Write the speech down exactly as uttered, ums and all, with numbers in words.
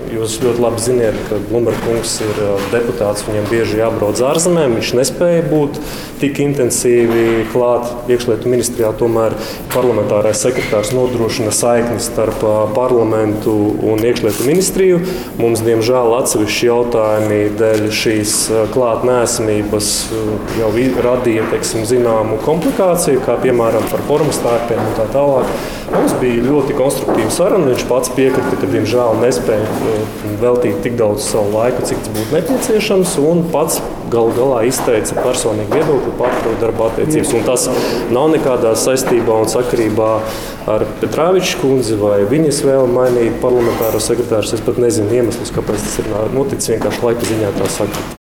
jūs ļoti labi ziniet, ka Blumberga kungs ir deputāts, viņam bieži jābrauc ārzemēm. Viņš nespēja būt tik intensīvi klāt iekšlietu ministrijā. Tomēr parlamentārais sekretārs nodrošina saikni starp parlamentu un iekšlietu ministriju. Mums, diemžēl, atsevišķi jautājumi dēļ šīs klāt neesamības jau radīja, teiksim, zināmu komplikāciju, kā piemēram par formu starpiem un tā tālāk. Mums bija ļoti konstruktīva saruna. Viņš pats piekrita, ka, diemžēl, nespēja veltīt tik daudz savu laiku, cik tas būtu nepieciešams, un pats galu galā izteica personīgu viedokli par darba attiecības. Un tas nav nekādā saistībā un sakarībā ar Petrāvičs kundzi vai viņas vēlmi mainīt parlamentāro sekretāru. Es pat nezinu iemeslus, kāpēc tas ir noticis, vienkārši laika ziņā tā saka.